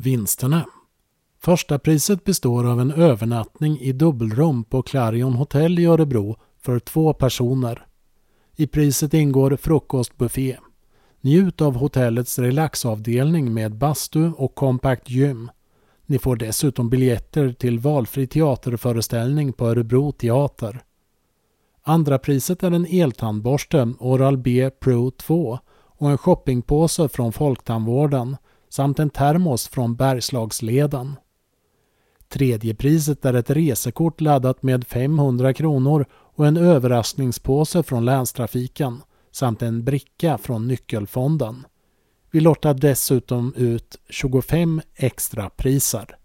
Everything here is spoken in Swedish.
Vinsterna. Första priset består av en övernattning i dubbelrum på Clarion Hotel i Örebro för 2 personer. I priset ingår frukostbuffé. Njut av hotellets relaxavdelning med bastu och compact gym. Ni får dessutom biljetter till valfri teaterföreställning på Örebro teater. Andra priset är en eltandborste Oral-B Pro 2 och en shoppingpåse från Folktandvården samt en termos från Bergslagsleden. Tredje priset är ett resekort laddat med 500 kronor och en överraskningspåse från Länstrafiken samt en bricka från Nyckelfonden. Vi lottar dessutom ut 25 extra priser.